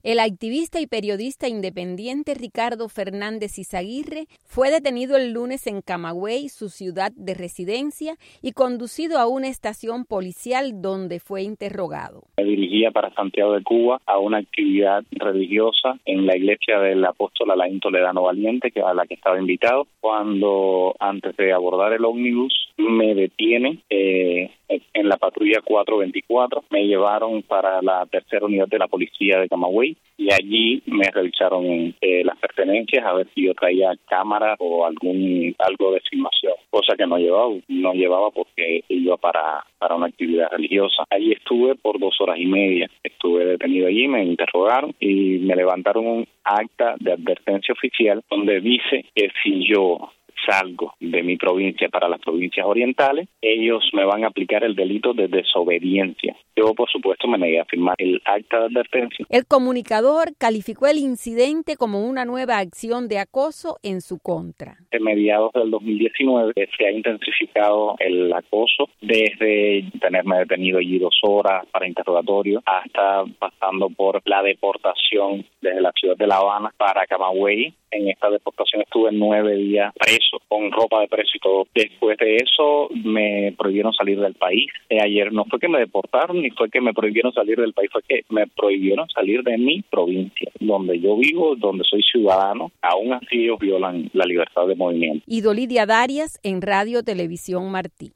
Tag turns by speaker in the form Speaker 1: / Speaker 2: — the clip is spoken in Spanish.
Speaker 1: El activista y periodista independiente Ricardo Fernández Izaguirre fue detenido el lunes en Camagüey, su ciudad de residencia, y conducido a una estación policial donde fue interrogado.
Speaker 2: Me dirigía para Santiago de Cuba a una actividad religiosa en la iglesia del apóstol Alain Toledano Valiente, a la que estaba invitado. Cuando antes de abordar el ómnibus me detienen en la patrulla 424, me llevaron para la tercera unidad de la policía de Camagüey y allí me revisaron las pertenencias a ver si yo traía cámara o algo de filmación, cosa que no llevaba porque iba para una actividad religiosa. Allí estuve por 2 horas y media, estuve detenido allí, me interrogaron y me levantaron un acta de advertencia oficial donde dice que si yo salgo de mi provincia para las provincias orientales, ellos me van a aplicar el delito de desobediencia. Yo, por supuesto, me negué a firmar el acta de advertencia.
Speaker 1: El comunicador calificó el incidente como una nueva acción de acoso en su contra.
Speaker 2: En mediados del 2019 se ha intensificado el acoso, desde tenerme detenido allí 2 horas para interrogatorio hasta pasando por la deportación desde la ciudad de La Habana para Camagüey. En esta deportación estuve 9 días preso, con ropa de preso y todo. Después de eso me prohibieron salir del país. Ayer no fue que me deportaron ni fue que me prohibieron salir del país, fue que me prohibieron salir de mi provincia, donde yo vivo, donde soy ciudadano. Aún así ellos violan la libertad de movimiento.
Speaker 1: Idolidia Darias en Radio Televisión Martí.